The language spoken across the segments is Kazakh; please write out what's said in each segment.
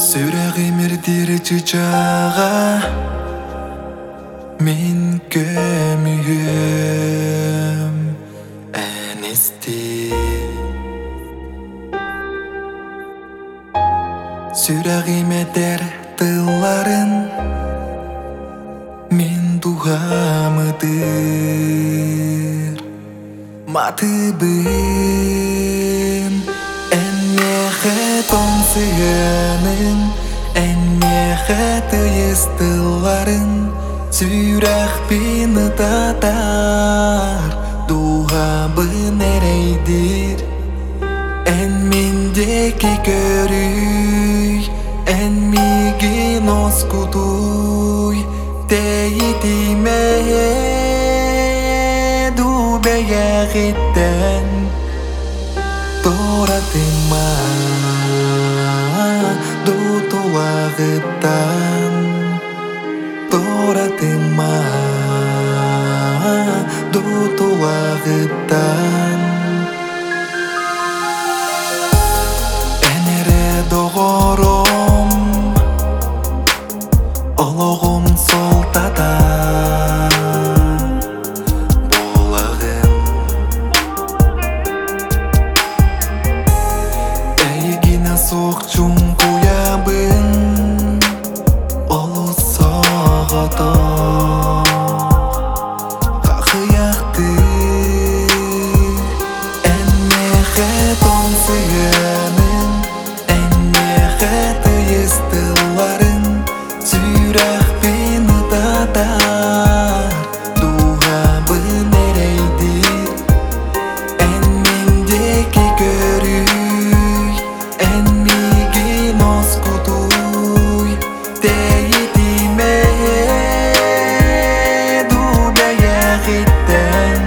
Сүрәгимер чыжага мен көмүгүм энести Сүрәгиме дер тылларын мен тугамыдыр матыбын эннехет онсыянын эннехет ыйыстыларын Сүрәх бины татар дугабын эрейдир эн мендеки көрүй эн мигин оскутуй тейтиме дубеягиттен торатыма дутулагыттан торатыма дутулагыттан энере догором ологом солтата болагын эйгине сокчум куябын олусогото какыякты эннехет онсыянын эннехет ыйыстыларын Сүрәх бины татар дугабын эрейдир эн мендеки көрүй эн мигин оскутуй тейтиме дубеягиттен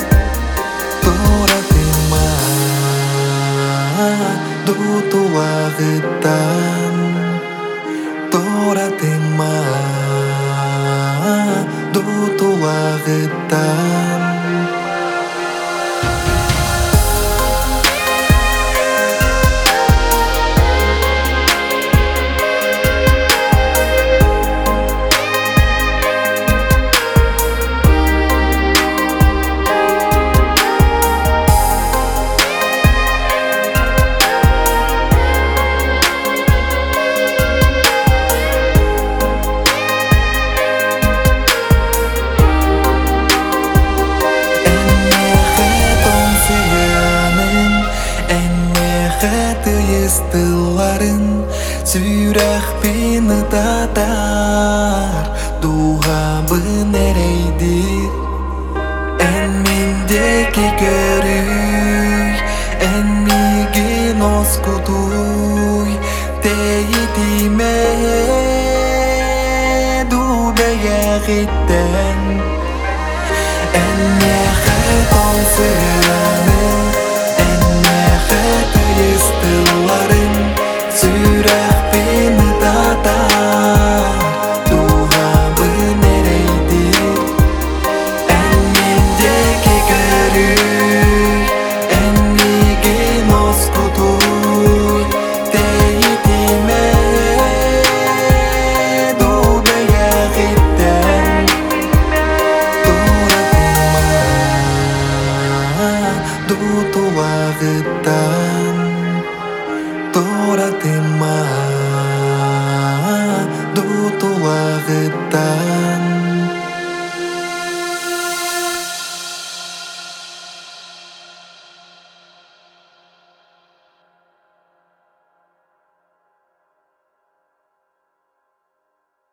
торатыма дутулагыттан торатыма дутулагыттан Ыйыстыларын Сүрәх бины татар дугабын эрейдир эн мендеки көрүй эн мигин оскутуй тейтиме дубеягиттен эннехет онсыянын эннехет ыйыстыларын Сүрәх бины татар дугабын эрейдир эн мендеки көрүй эн мигин оскутуй тейтиме дубеягиттен дутулагыттан торатыма дутулагыттан